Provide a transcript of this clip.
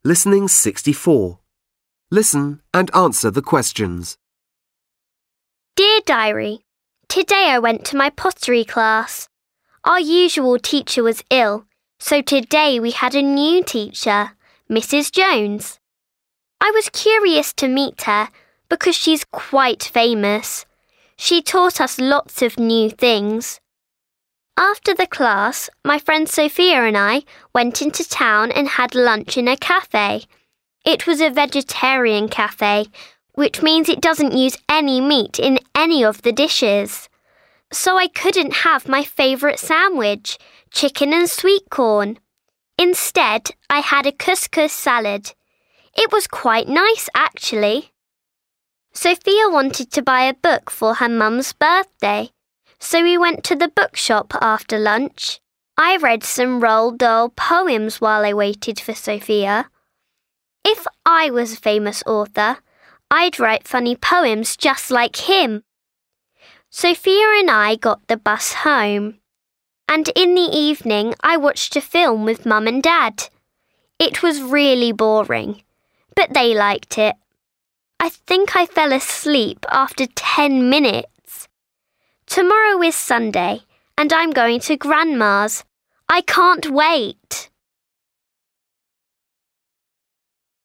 Listening 64. Listen and answer the questions. Dear Diary, today I went to my pottery class. Our usual teacher was ill, so today we had a new teacher, Mrs. Jones. I was curious to meet her because she's quite famous. She taught us lots of new things. After the class, my friend Sophia and I went into town and had lunch in a cafe. It was a vegetarian cafe, which means it doesn't use any meat in any of the dishes. So I couldn't have my favourite sandwich, chicken and sweet corn. Instead, I had a couscous salad. It was quite nice, actually. Sophia wanted to buy a book for her mum's birthday, so we went to the bookshop after lunch. I read some Roald Dahl poems while I waited for Sophia. If I was a famous author, I'd write funny poems just like him. Sophia and I got the bus home, and in the evening I watched a film with Mum and Dad. It was really boring, but they liked it. I think I fell asleep after 10 minutes. Tomorrow is Sunday, and I'm going to Grandma's. I can't wait.